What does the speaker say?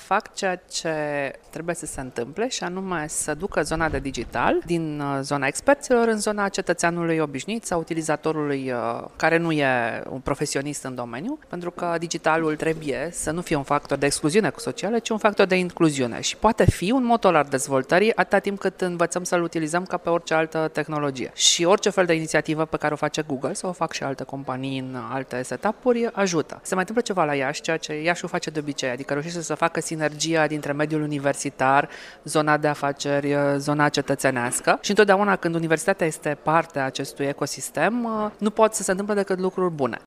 fac ceea ce trebuie să se întâmple și anume să ducă zona de digital din zona experților în zona cetățeanului obișnuit sau utilizatorului care nu e un profesionist în domeniu, pentru că digitalul trebuie să nu fie un factor de excluziune socială, ci un factor de incluziune și poate fi un motor al dezvoltării atâta timp cât învățăm să-l utilizăm ca pe orice altă tehnologie. Și orice fel de inițiativă pe care o face Google sau o fac și alte companii în alte setup-uri ajută. Se mai întâmplă ceva la Iași, ceea ce Iașiul face de obicei, adică reușește să facă sinergia dintre mediul universitar, zona de afaceri, zona cetățenească și întotdeauna când universitatea este parte a acestui ecosistem, nu pot să se întâmple decât lucruri bune.